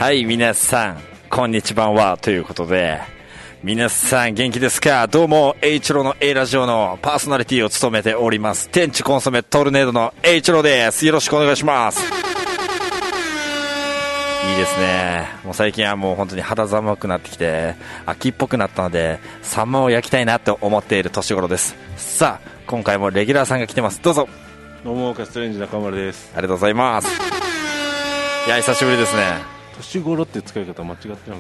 はい、皆さんこんにちはということで、皆さん元気ですか？どうも H ロの A ラジオのパーソナリティを務めております天地コンソメトルネードの H ロです。よろしくお願いします。いいですね。もう最近はもう本当に肌寒くなってきて秋っぽくなったのでサンマを焼きたいなと思っている年頃です。さあ今回もレギュラーさんが来てます。どうぞ。 どうもカステレンジ中丸です。 ありがとうございます。いや久しぶりですね。 年頃って使い方間違ってないかな。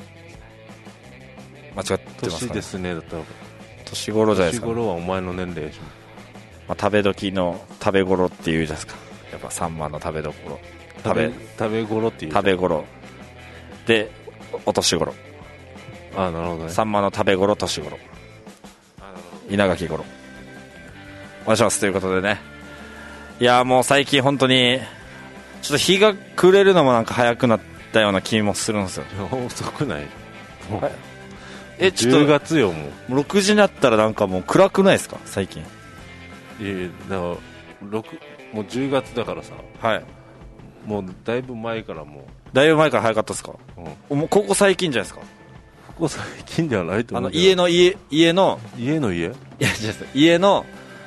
間違ってますかね。 年ですねだったら年頃じゃないですか、ね、 年頃はお前の年齢でしょ。 まあ、食べ時の食べ頃っていうじゃないですか。やっぱサンマの食べどころ食べ頃っていう食べ頃でお年頃。 ああなるほどね。 サンマの食べ頃年頃稲垣頃お願いしますということでね。いやもう最近本当にちょっと日が暮れるのもなんか早くなったような気もするんですよ。 遅くない？もうちょっと 10月よ。もう 6時になったらなんかもう暗くないですか最近。 いやだからもう10月だからさ。 はい。 もうだいぶ前からもうだいぶ前から早かったですか？うん、もうここ最近じゃないですか。 ここ最近ではないと思う。 家のいや家の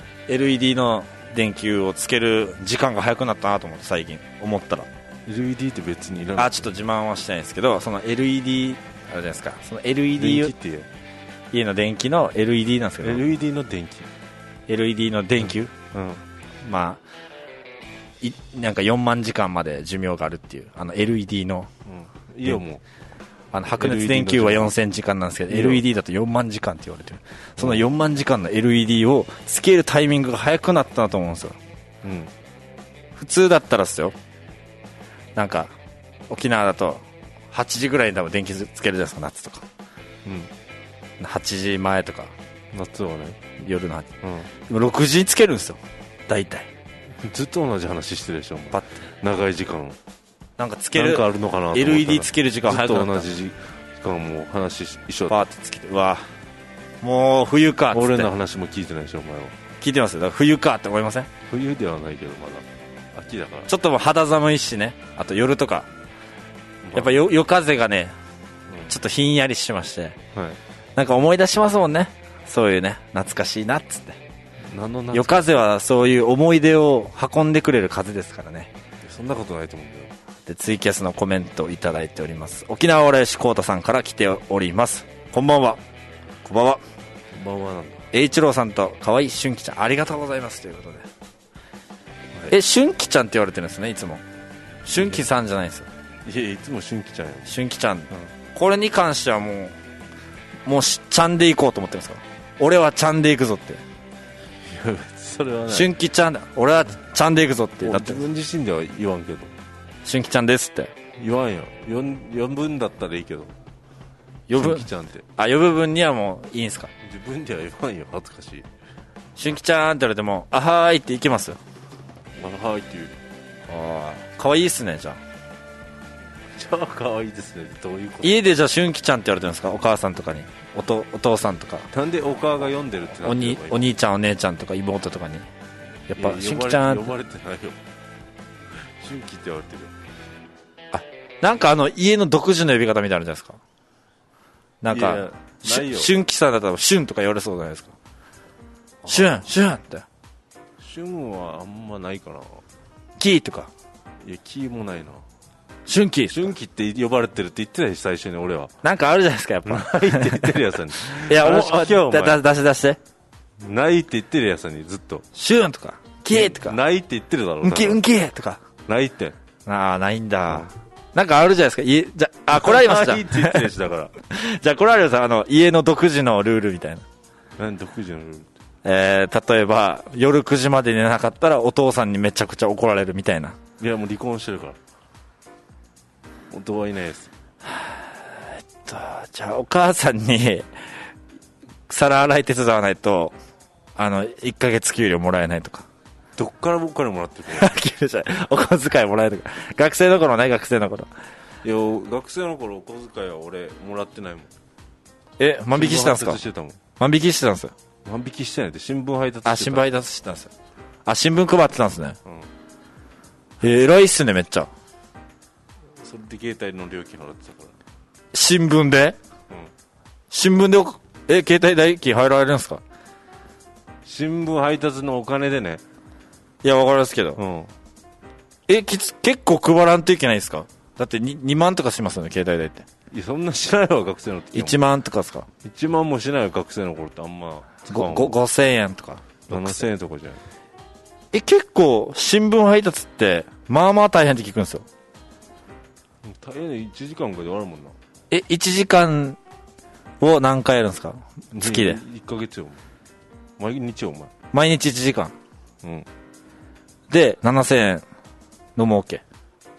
LED の電球をつける時間が早くなったなと思って最近思ったら。 LED って別にいらない。 ちょっと自慢はしたいんですけど、その LED あるじゃないですか。その LED を家の電気の LED なんですけど LED の電気 LED の電球、まあなんか4万時間まで寿命があるっていうLED の、 いいよもう白熱電球は4000時間なんですけど LED だと4万時間って言われてる。その4万時間の LED をつけるタイミングが早くなったなと思うんですよ、普通だったらですよ、なんか沖縄だと8時ぐらいに多分電気つけるじゃないですか夏とか、8時前とか夏はね夜の8時、でも6時につけるんですよ大体。 ずっと同じ話してるでしょ。 パッて長い時間なんかつけるなんかあるのかなと思ったら LED つける時間早くなった。 ずっと同じ時間も話一緒パーってつけて、うわもう冬かっつって。 俺の話も聞いてないでしょお前は。 聞いてますよ。だから冬かって思いません？ 冬ではないけどまだ秋だからちょっともう肌寒いしね。あと夜とか、やっぱ夜風がね、ちょっとひんやりしまして、なんか思い出しますもんね。そういうね懐かしいなっつって。夜風はそういう思い出を運んでくれる風ですからね。 そんなことないと思うんだよ。 でツイキャスのコメントをいただいております。沖縄浦吉浩太さんから来ております。こんばんは。こんばんは。 こんばんは。なんだ H郎さんと可愛い春季ちゃんありがとうございますということで、春季ちゃんって言われてるんですねいつも。春季さんじゃないですよ。 いやいつも春季ちゃんよ。 春季ちゃん、これに関してはもうちゃんでいこうと思ってるんですか？俺はちゃんでいくぞって。 それはね、 春季ちゃんだ、俺はちゃんでいくぞってだって。 自分自身では言わんけど春季ちゃんですって言わんよ。呼ぶんだったらいいけど呼ぶ春季ちゃんって呼ぶ分にはもういいんすか？ 自分では言わんよ。恥ずかしい。 春季ちゃんって言われてもあはーいっていけますよ。 あはいって言う。 可愛いっすね。じゃあ可愛いですね。どういうこと？ 家でじゃあ春季ちゃんって言われてるんですか？お母さんとかにお父さんとか。 なんでお母が読んでるってなってればいい？ お兄ちゃんお姉ちゃんとか妹とかにやっぱ春季ちゃん呼ばれてないよ。春季って言われてるよ。 なんか家の独自の呼び方みたいなのあるじゃないですか。なんか春季さんだったら春とか言われそうじゃないですか。春って春はあんまないかな。 キーとか。 いやキーもないな。 春季って呼ばれてるって言ってないし最初に俺は。 なんかあるじゃないですかやっぱ。 ないって言ってるやつに。 いや出してないって言ってるやつにずっと春とかキーとかないって言ってるだろう。 うんきとかないってないんだ。なんかあるじゃないですか。じゃこれありますじゃん。 ないって言ってるしだからじゃあこれあります家の独自のルールみたいな。 何独自のルール？ 例えば夜9時まで寝なかったらお父さんにめちゃくちゃ怒られるみたいな。 いやもう離婚してるから夫はいないです。 じゃあお母さんに皿洗い手伝わないと1ヶ月給料もらえないとか。 どっからお金もらってるかお小遣いもらえるとか。学生の頃ね。学生の頃いや学生の頃お小遣いは俺もらってないもん。 万引きしたんですか？万引きしてたんですよ。 万引きしてないって新聞配達してた。 新聞配達してたんですよ。新聞配ってたんですね。偉いっすねめっちゃ。 そそれで携帯の料金払ってたから。 新聞で、新聞で携帯代金入られるんですか？ 新聞配達のお金でね。 いや、わかりますけど。結構配らんといけないですか？だって 2万とかしますよね、携帯代って。 いや、そんなしないわ、学生の時。 1万とかですか ？1万もしないわ、学生の頃ってあんま。 5000円とか。 7000円とかじゃない。 結構、新聞配達って、まあまあ大変って聞くんですよ。 大変で1時間ぐらいで終わるもんな。 1時間を何回やるんですか？月で。 1ヶ月よ。毎日よ、お前。 毎日1時間。で、7000円の儲け。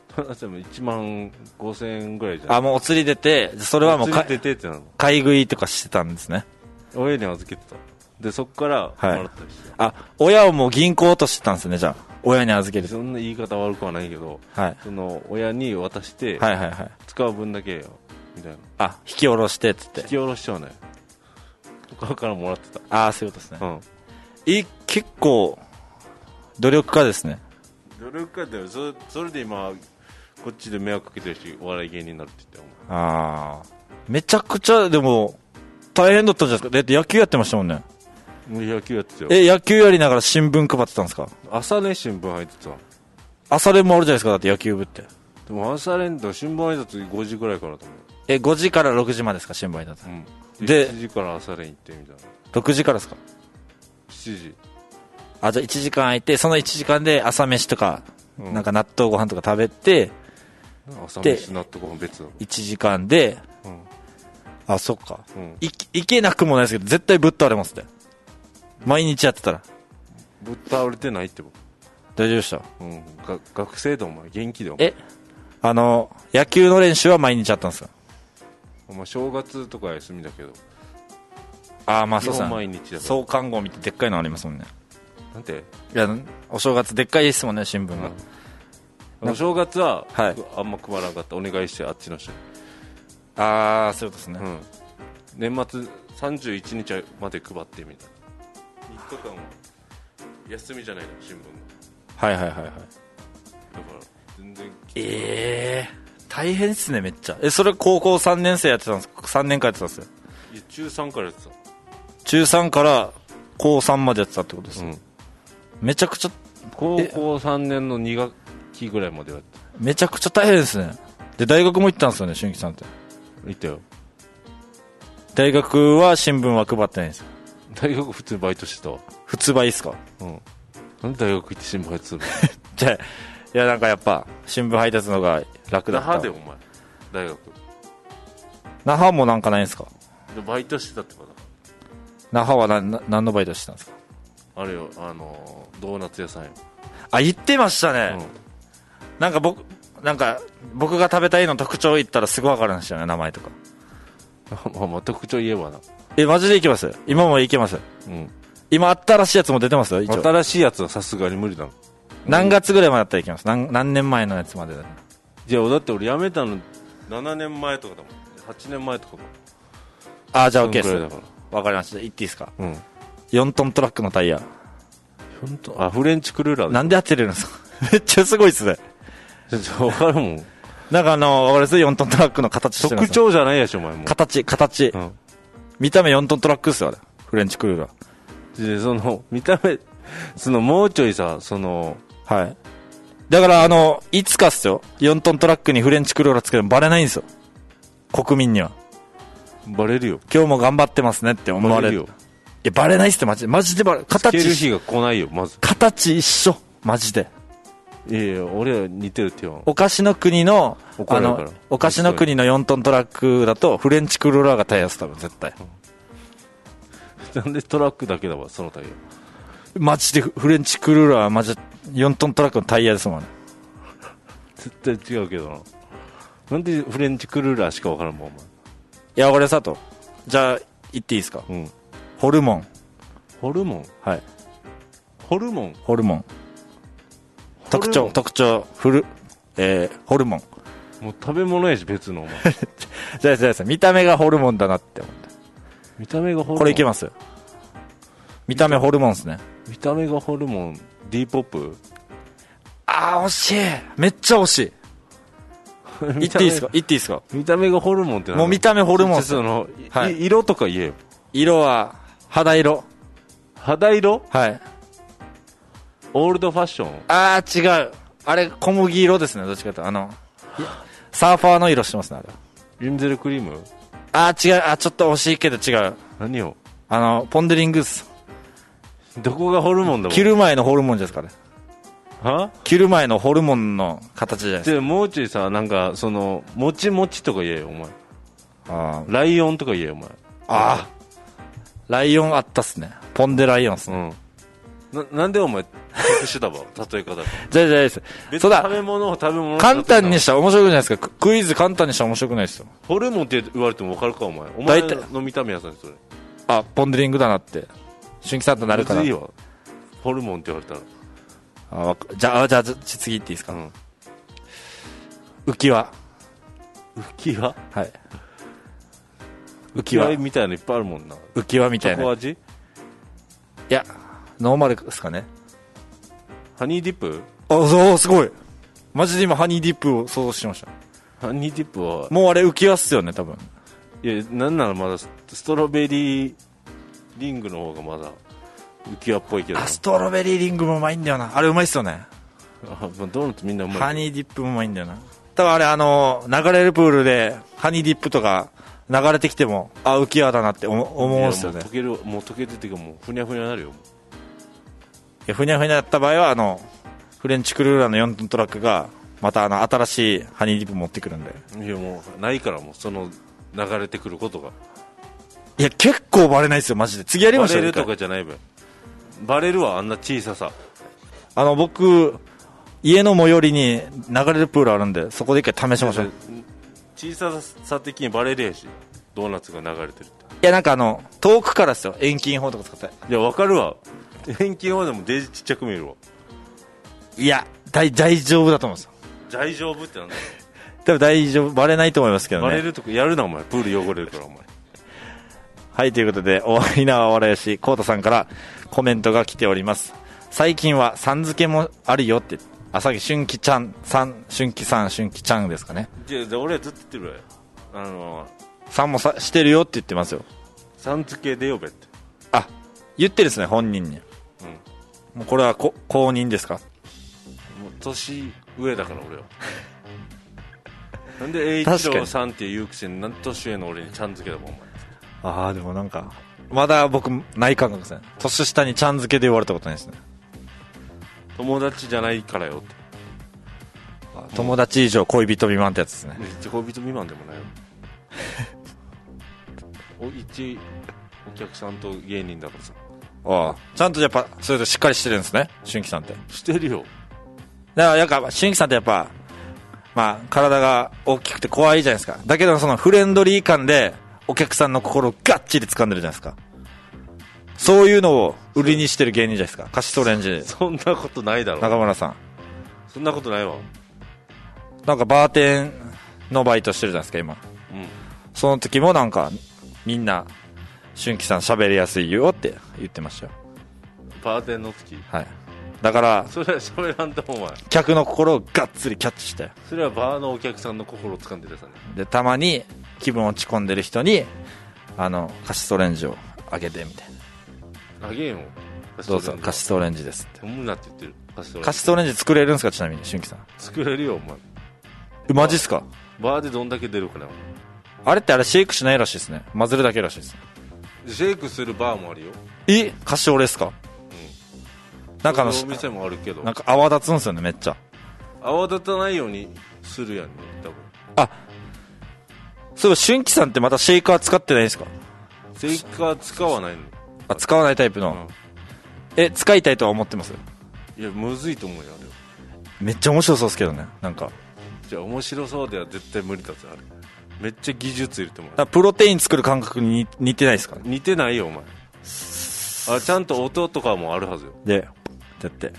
1万5000円ぐらいじゃん。 もうお釣り出て、それはもうお釣り出てってなの。 買い食いとかしてたんですね。 親に預けてた。で、そっからもらったりして。 親をもう銀行落としてたんですね、じゃあ。親に預ける。 そんな言い方悪くはないけど、その親に渡して、使う分だけよ、みたいな。 引き下ろしてっつって。 引き下ろしちゃうね。他からもらってた。 そういうことですね。結構、努力家ですね。 努力家だよ。それで今、こっちで迷惑かけてるし、お笑い芸人になるって言ったよ。 めちゃくちゃ、でも、大変だったじゃないですか。だって野球やってましたもんね。 野球やってたよ。 野球やりながら新聞配ってたんですか？ 朝練新聞入ってた。 朝練もあるじゃないですか、だって野球部って。 でも朝練と新聞配達5時ぐらいからと思う。 5時から6時までですか、新聞配達。 で、7時から朝練行ってみたいな。 6時からですか ？7時。 じゃあ1時間空いて、その1時間で朝飯とか、なんか納豆ご飯とか食べて、 朝飯納豆ご飯別だ。 1時間で、そっか。いけなくもないですけど、絶対ぶっ倒れますって。毎日やってたら。 ぶっ倒れてないってこと？ 大丈夫でした？ 学生でお前元気でお前。野球の練習は毎日あったんですか？ 正月とか休みだけど。 そうですね。 毎日だから。 創刊号見てでっかいのありますもんね。 なんて？ いや、お正月でっかいですもんね、新聞が。 お正月は、あんま配らなかった。お願いして、あっちの人に。 そうですね。 年末31日まで配ってみたいな。3日間は休みじゃないの、新聞が。 だから全然大変っすね、めっちゃ。それ高校3年生やってたんですか？3年間やってたんですよ。 いや、中3からやってた。 中3から高3までやってたってことですよ。めちゃくちゃ高校3年の2学期ぐらいまでやってた。 めちゃくちゃ大変ですね。で、大学も行ったんですよね、俊樹さんって。 行ったよ。 大学は新聞は配ってないんですよ。 大学普通にバイトしてたわ。 普通バイトっすか？ なんで大学行って新聞配達するの？ じゃあ、いや、なんかやっぱ新聞配達のが楽だった。 那覇でお前大学。 那覇もなんかないんですか？ でバイトしてたってことだ。 那覇は何のバイトしてたんですか？ あれよ、ドーナツ屋さんよ。 言ってましたね。なんか僕が食べたいの特徴言ったらすぐ分かるんですよね、名前とか。 特徴言えばな。 マジでいけます？今もいけます？今新しいやつも出てますよ、一応。 新しいやつはさすがに無理だもん。 何月ぐらいまでだったらいけます？何年前のやつまでだ。 じゃあだって俺辞めたの7年前とかだもん。8年前とかか。 じゃあ OK です。わかりました。言っていいですか？4トントラックのタイヤ。 フレンチクルーラー。 なんで当てれるんですか？めっちゃすごいっすね。 わかるもん。 なんかわかります？ 4 トントラックの形してる。 特徴じゃないやし、お前も。 形。見た目4トントラックっすよ、あれ。フレンチクルーラー。 で、見た目、もうちょいさ、 だから、いつかっすよ。4トントラックにフレンチクルーラーつけてもバレないんですよ。国民には。 バレるよ。 今日も頑張ってますねって思われる。いや、バレないっすって、マジでバレる。形。 つける日が来ないよ、まず。 形一緒。マジで。 いや、俺は似てるってよ。 お菓子の国の、お菓子の国の4トントラックだと、フレンチクルーラーがタイヤです、多分、絶対。 なんでトラックだけだわ、そのタイヤ。 マジでフレンチクルーラーはマジで4トントラックのタイヤですもんね。 絶対違うけどな。なんでフレンチクルーラーしか分からんもん、お前。 いや、俺さと。じゃあ、言っていいですか？ホルモン。 ホルモン？ はい。 ホルモン？ ホルモン。特徴、ホルモン。 もう食べ物やし、別のお前。 じゃあ、見た目がホルモンだなって思った。 見た目がホルモン？ これいけます？見た目ホルモンですね。 見た目がホルモン、D ポップ？ 惜しい。めっちゃ惜しい。 言っていいですか見た目がホルモンってもう見た目ホルモンはい、色とか言えよ。 色は肌色。 肌色？ はい。 オールドファッション？ あー違う、あれ小麦色ですね、どっちかとサーファーの色してますね、あれ。 リンゼルクリーム？ あー違う、ちょっと惜しいけど違う。 何を？ ポンデリングス。 どこがホルモンだもん。 着る前のホルモンですかね。 は？ 着る前のホルモンの形じゃないですか。 でもうちょいさ、なんかもちもちとか言えよお前。ライオンとか言えよお前。 ライオンあったっすね。ポンデライオンっすね。 なんでお前特殊だわ例え方が。 じゃです。 別に食べ物簡単にしたら面白くないですか。クイズ簡単にしたら面白くないですよ。 ホルモンって言われても分かるかお前の見た目やさんそれ。 ポンデリングだなって春季さんとなるから。 いいわホルモンって言われたら。 じゃあ次言っていいですか。浮き輪。はい。 浮き輪みたいなのいっぱいあるもんな。 浮き輪みたいな。 チョコ味？ いやノーマルですかね。 ハニーディップ？ そうすごい。マジで今ハニーディップを想像してました。 ハニーディップはもうあれ浮き輪っすよね多分。 いやなんならまだストロベリーリングの方がまだ浮き輪っぽいけど。 ストロベリーリングもうまいんだよな。あれうまいっすよね。 ドーナツみんなうまい。 ハニーディップもうまいんだよな。多分あれ流れるプールでハニーディップとか流れてきても浮き輪だなって思うんですよね。 もう溶けててかもうふにゃふにゃになるよ。 いやふにゃふにゃだった場合はフレンチクルーラーの4トントラックがまた新しいハニーディップ持ってくるんで。 いやもうないからもう流れてくることが。 いや結構バレないですよマジで。次やりましょう。 バレるとかじゃない分。バレるわあんな小ささ。 僕家の最寄りに流れるプールあるんでそこで一回試しましょう。 小ささ的にバレるやしドーナツが流れてるって。いやなんか遠くからですよ。遠近法とか使って。 いや分かるわ。遠近法でもデージちっちゃく見えるわ。 いや大丈夫だと思うんですよ。 大丈夫ってなんだよ。 多分大丈夫、バレないと思いますけどね。 バレるとかやるなお前。プール汚れるからお前。 はい、ということでおわりなわらやしコウタさんからコメントが来ております。最近はさん付けもあるよって。さっき春季ちゃんさん春季さん春季ちゃんですかね。 じゃあ俺はずっと言ってるわ。 さんもしてるよって言ってますよ。 さん付けで呼べって。 言ってるですね本人に。もうこれは公認ですか。もう年上だから俺は。なんで栄一郎さんって言うくせに年上の俺にちゃん付けだもんお前。 でもなんかまだ僕ない感覚ですね。年下にちゃん付けで言われたことないですね。 友達じゃないからよって。 友達以上恋人未満ってやつですね。 恋人未満でもないよ。一お客さんと芸人だからさ。 ちゃんとやっぱそれとしっかりしてるんですね春季さんって。 してるよ。 だからやっぱ春季さんってやっぱ体が大きくて怖いじゃないですか。だけどそのフレンドリー感でお客さんの心をガッチリ掴んでるじゃないですか。そういうのを売りにしてる芸人じゃないですか。カシスオレンジ。 そんなことないだろ中村さん。 そんなことないわ。 なんかバーテンのバイトしてるじゃないですか今。その時もなんかみんな春季さん喋りやすいよって言ってましたよ。 バーテンの時。 はい。だからそれは喋らんとお前。 客の心をガッツリキャッチして。 それはバーのお客さんの心を掴んでるさね。 でたまに気分落ち込んでる人にカシスオレンジをあげてみたいな。 あげんよ。 どうぞカシスオレンジですって。 飲むなって言ってる。 カシスオレンジ作れるんですか。ちなみに春季さん。 作れるよお前。 マジっすか。 バーでどんだけ出るかな。 あれってシェイクしないらしいですね。混ぜるだけらしいです。 シェイクするバーもあるよ。 カシオレですか。なんかお店もあるけど。 なんか泡立つんですよねめっちゃ。 泡立たないようにするやんね多分。 そういえば春季さんってまたシェイカー使ってないですか。 シェイカー使わないの。 使わないタイプの。使いたいとは思ってます。 いやむずいと思うよあれ。 めっちゃ面白そうですけどね。なんかじゃあ面白そうでは絶対無理だぞあれ。めっちゃ技術いると思う。 プロテイン作る感覚に似てないですか。 似てないよお前。ちゃんと音とかもあるはずよ。 でだって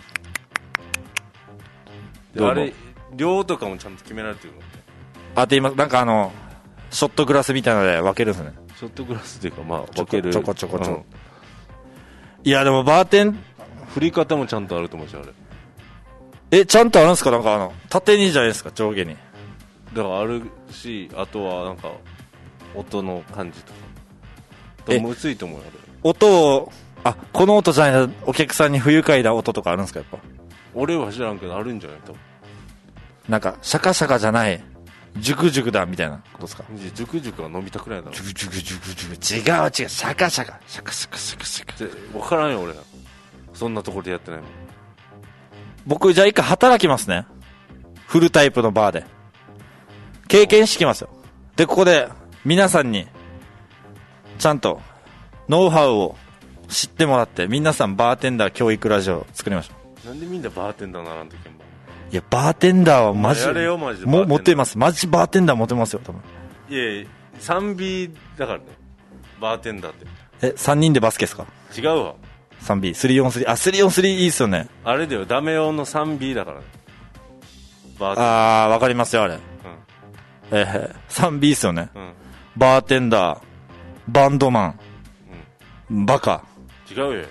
あれ量とかもちゃんと決められてるの。 で今なんかショットグラスみたいなので分けるんですね。 ショットグラスっていうか分けるちょこ、いやでもバーテン振り方もちゃんとあると思うしあれ。 ちゃんとあるんですか。なんか縦にじゃないですか上下に。 だからあるし、あとはなんか音の感じとかむずいと思うよ。 音をこの音じゃないな、お客さんに不愉快な音とかあるんですか？やっぱ俺は知らんけどあるんじゃないと。 なんかシャカシャカじゃないジュクジュクだみたいなことですか？ ジュクジュクは飲みたくないだろ。 ジュクジュクジュクジュク、違うシャカシャカシャカシャカシャカシャカ分からんよ俺は。そんなところでやってないもん。 僕じゃあ一回働きますね、フルタイプのバーで経験してきますよ。でここで皆さんにちゃんとノウハウを知ってもらって、皆さんバーテンダー教育ラジオを作りましょう。 なんでみんなバーテンダーならんときも。 いやバーテンダーはマジやれよマジで。 もモテます、マジバーテンダーモテますよ多分。 いやいや 3B だからね、バーテンダーって。 3人でバスケですか？ 違うわ。 3B、3on3、3on3 いいっすよね。 あれだよ、ダメ用の 3B だからね、バーテンダー。 わかりますよあれ、3B っすよね、バーテンダー、バンドマン、バカ。 違うよ。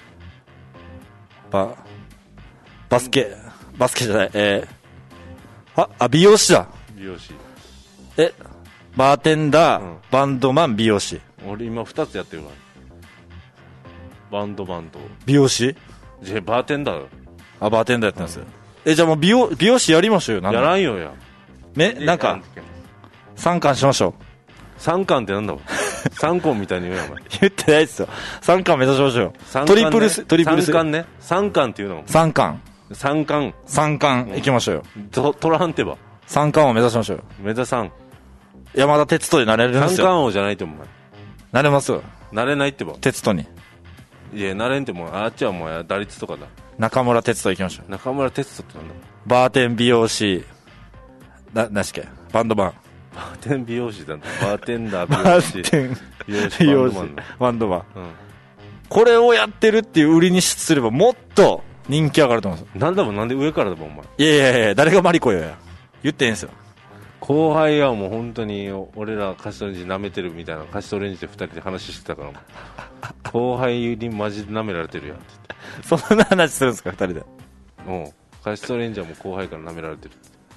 バスケじゃない、美容師だ。 美容師。 バーテンダー、バンドマン、美容師。 俺今2つやってるから。バンド美容師。 じゃバーテンダー。 バーテンダーやってます、じゃあもう美容師やりましょうよ。 やらんよや。 なんか3巻しましょう。 3巻ってなんだわ。3巻みたいに言うやん。 言ってないですよ。3巻目指しましょうよ。トリプルス。 3巻ね。3巻っていうの。 3巻行きましょうよ。 トランテバ。 3巻を目指しましょうよ。 目指さん。 山田哲人になれるんですよ。 3巻王じゃないと思う。 なれますよ。 なれないってば。 哲人に。 いや、なれんってもう、あっちはもう打率とかだ。 中村哲人行きましょう。 中村哲人ってなんだ。 バーテン美容師、なしけ、バンドマン。 バーテン美容師なんだ。バーテンダー美容師。 美容師、バンドマン。これをやってるっていう売りにすればもっと人気上がると思うんですよ。 なんで上からだもん、お前。 いや、誰がマリコよや。言ってんすよ。 後輩はもう本当に俺らカシトレンジ舐めてるみたいな、カシトレンジで2人で話してたから後輩にマジで舐められてるやんって言ってそんな話するんですか2人で。 カシトレンジはもう後輩から舐められて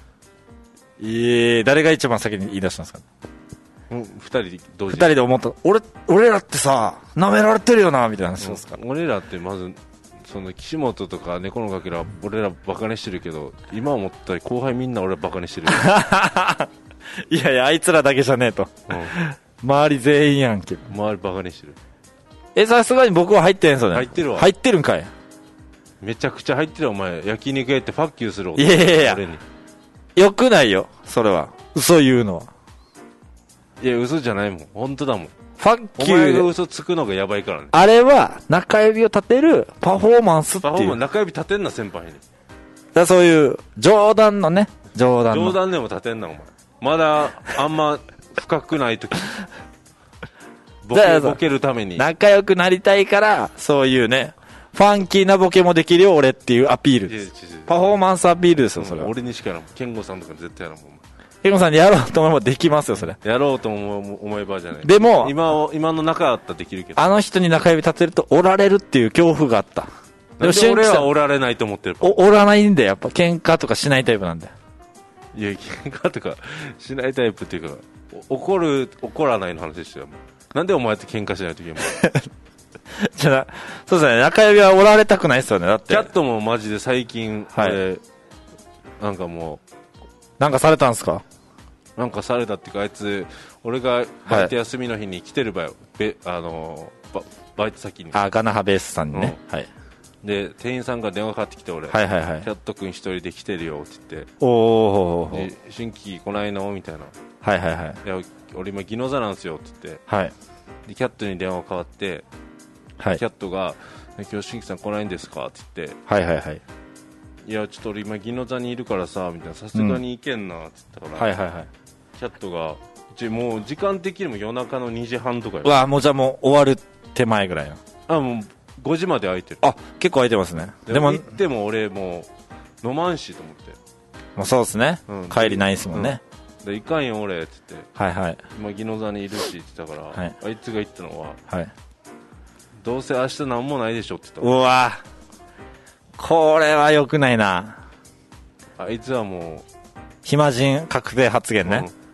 る。誰が一番先に言い出したんですか？ 2人同時。 2人で思った。俺らってさ舐められてるよなみたいな話ですか？俺らってまずその岸本とか猫のかけら俺らバカにしてるけど、今思ったら後輩みんな俺らバカにしてるいやあいつらだけじゃねえと、周り全員やんけ。 周りバカにしてる。 さすがに僕は入ってんすよね。 入ってるわ。 入ってるんかい。 めちゃくちゃ入ってる。お前焼肉屋ってファッキューする。 いや俺によくないよそれは。嘘言うのは。 いや嘘じゃないもん、本当だもん。 ファッキュー。 お前が嘘つくのがやばいからね。 あれは中指を立てるパフォーマンスっていう。 中指立てんな先輩に。 だそういう冗談のね、冗談でも立てんなお前。まだあんま深くない時ボケるために仲良くなりたいから、そういうねファンキーなボケもできるよ俺っていうアピールです。パフォーマンスアピールですよそれは。 俺にしかやらん。健吾さんとか絶対やらんもん。 健吾さんにやろうと思えばできますよそれ。 やろうと思えばじゃない。 でも今の仲あったらできるけど、 あの人に中指立てると折られるっていう恐怖があった。 でも俺は折られないと思ってる。 折らないんでやっぱ喧嘩とかしないタイプなんで。 いや喧嘩とかしないタイプっていうか、怒らないの話でしたよ。なんでお前って喧嘩しないといけないじゃあそうですね、中指は折られたくないですよね。だってキャットもマジで最近、なんかもうなんかされたんすか？ なんかされたっていうか、あいつ俺がバイト休みの日に来てるバイト先にガナハベースさんにね、 で店員さんが電話かかってきて、俺、キャット君一人で来てるよって言って、で新規来ないのみたいな、いや俺今ギノザなんですよって言って、でキャットに電話かかって、キャットが今日新規さん来ないんですかって言って、いやちょっと俺今ギノザにいるからさみたいな、さすがに行けんなって言ったから、キャットがもう時間的にも夜中の2時半とかよ。もうじゃあもう終わる手前ぐらいの。 もう5時まで空いてる。 結構空いてますね。 でも行っても俺もう飲まんしと思って。 もうそうですね、帰りないですもんね。 でいかんよ俺って言って、今ギノザにいるしって言ったから、あいつが言ったのは、どうせ明日何もないでしょって言った。 うわこれは良くないな。 あいつはもう暇人確定発言ね、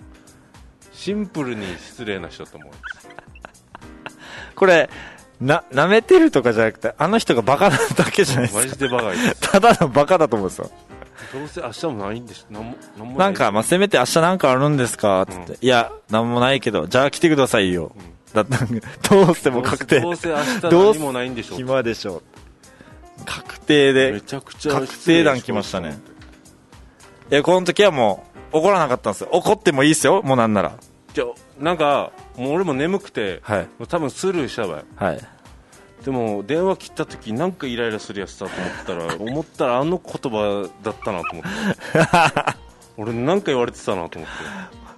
シンプルに失礼な人と思う。 これ舐めてるとかじゃなくて、あの人がバカなだけじゃないですか。 マジでバカです。 ただのバカだと思うんですよ。 どうせ明日もないんでしょ。 なんか、まあ、せめて明日なんかあるんですかつって、いやなんもないけど、じゃあ来てくださいよ、だったらどうしても確定、 どうせ明日何もないんでしょ。 暇でしょ。確定で、 めちゃくちゃ確定弾来ましたね。いや、この時はもう怒らなかったんですよ。怒ってもいいですよ、もうなんなら。 なんかもう俺も眠くて、 はい、 多分スルーしたわよ、はい、でも電話切った時なんかイライラするやつだと思ったらあの言葉だったなと思って俺なんか言われてたなと思って、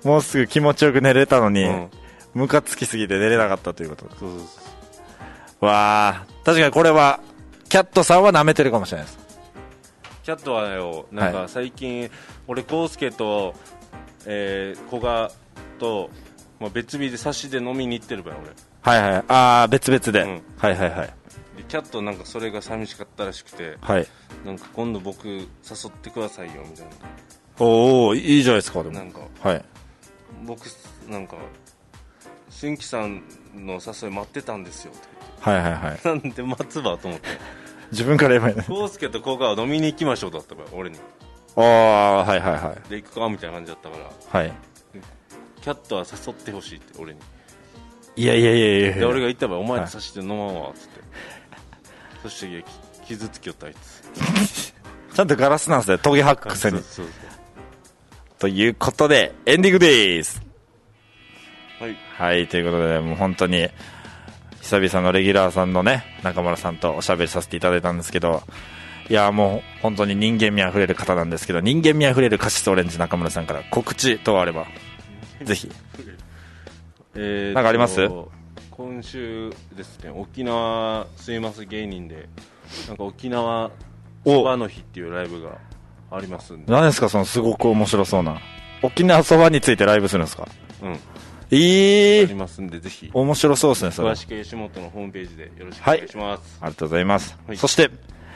もうすぐ気持ちよく寝れたのに、ムカつきすぎて寝れなかったということ。 そうわあ、確かにこれはキャットさんは舐めてるかもしれないです。 キャットはよ、なんか最近、はい、俺コウスケと、古賀と、まあ、別日で差しで飲みに行ってるばよ俺。はいはい。ああ、別々で、はいはいはい。 でキャットなんかそれが寂しかったらしくて、 はい、 なんか今度僕誘ってくださいよみたいな。 おお、いいじゃないですか。でもなんか、 はい、 僕なんか新規さんの誘い待ってたんですよって。 はいはいはい。 なんで待つばと思って。 自分から言えばいいね。 コウスケと古賀は飲みに行きましょうだったば俺に。 ああ、はいはいはい。 で行くかみたいな感じだったから。 はい。 キャットは誘ってほしいって俺に。 いやいやいやいや。 で俺が言ったばお前とさして飲まんわっつって。そして傷つきよったあいつ。 ちゃんとガラスなんですね、トゲハックスに。そうということでエンディングです。 はい、 はい、ということでもう本当に久々のレギュラーさんのね、中村さんとおしゃべりさせていただいたんですけど、いやもう本当に人間味あふれる方なんですけど、人間味あふれるカシスオレンジ中村さんから告知等あればぜひ。なんかあります？ 今週ですね、沖縄すいます芸人でなんか沖縄そばの日っていうライブがありますんで。 何ですかそのすごく面白そうな沖縄そばについてライブするんですか？ うん、 ありますんでぜひ面白そうですね。それ詳しく吉本のホームページでよろしくお願いします。 はい、ありがとうございます、はい、そして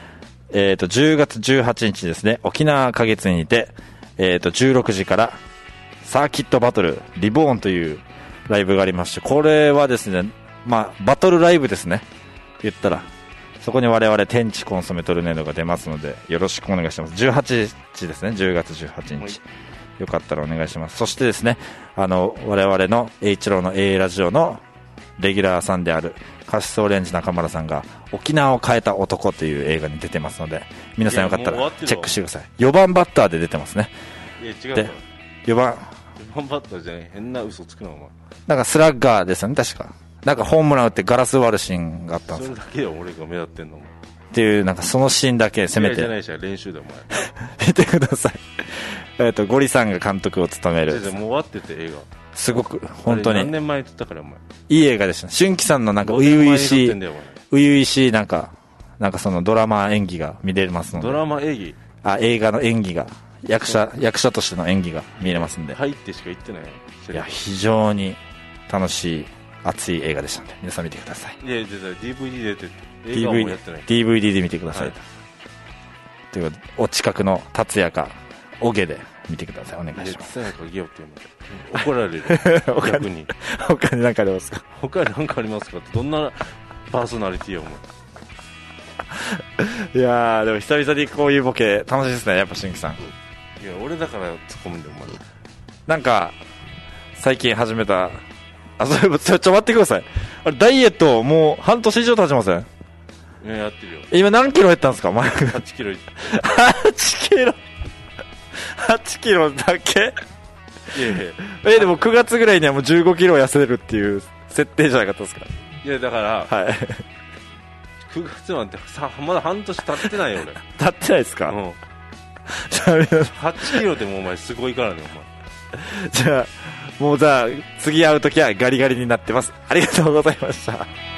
10月18日ですね、沖縄花月にて、16時からサーキットバトルリボーンというライブがありまして、これはですね、まあバトルライブですね、言ったらそこに我々天地コンソメトルネードが出ますのでよろしくお願いします。18日ですね、10月18日、はい、よかったらお願いします。そしてですね、我々の H ローの A ラジオのレギュラーさんであるカシスオレンジ中村さんが沖縄を変えた男という映画に出てますので、皆さんよかったらチェックしてください。4番バッターで出てますね。 いや違う、 で4番バッターじゃない、変な嘘つくなお前。 なんかスラッガーですよね確か。なんかホームラン打ってガラス割るシーンがあったんですよ。 それだけで俺が目立ってんのっていう、なんかそのシーンだけせめてじゃないし練習でお前見てください。ゴリさんが監督を務める。 もう終わってて映画すごく本当に何年前って言ったからお前いい映画でした。春樹さんのなんか初々しいなんかそのドラマ演技が見れますので。 ドラマ演技、 映画の演技が役者としての演技が見れますんで。 入ってしか言ってない。 いや非常に楽しい熱い映画でしたので皆さん見てください。 いやDVD 出てて映画もやってない。 DVD で見てください、 はい、 というお近くの達也かオゲで見てください。お願いします。 達也かゲオって言うの怒られる逆に他に何かありますか？ 他に何かありますかってどんなパーソナリティやお前いやーでも久々にこういうボケ楽しいですねやっぱ新規さん。 いや俺だから突っ込むんだよお前。 なんか最近始めたそういえばちょ待ってください。あれダイエットもう半年以上経ちません？ いややってるよ。 今何キロ減ったんですか前 8キロ 8キロだけ。 いやいやでも9月ぐらいにはもう15キロ痩せれるっていう設定じゃなかったですか？ いやだから、 はい、 9月なんてまだ半年経ってないよ俺。 経ってないですか？ うん8キロでもお前すごいからねお前。 じゃあ次会うときはガリガリになってます。ありがとうございました。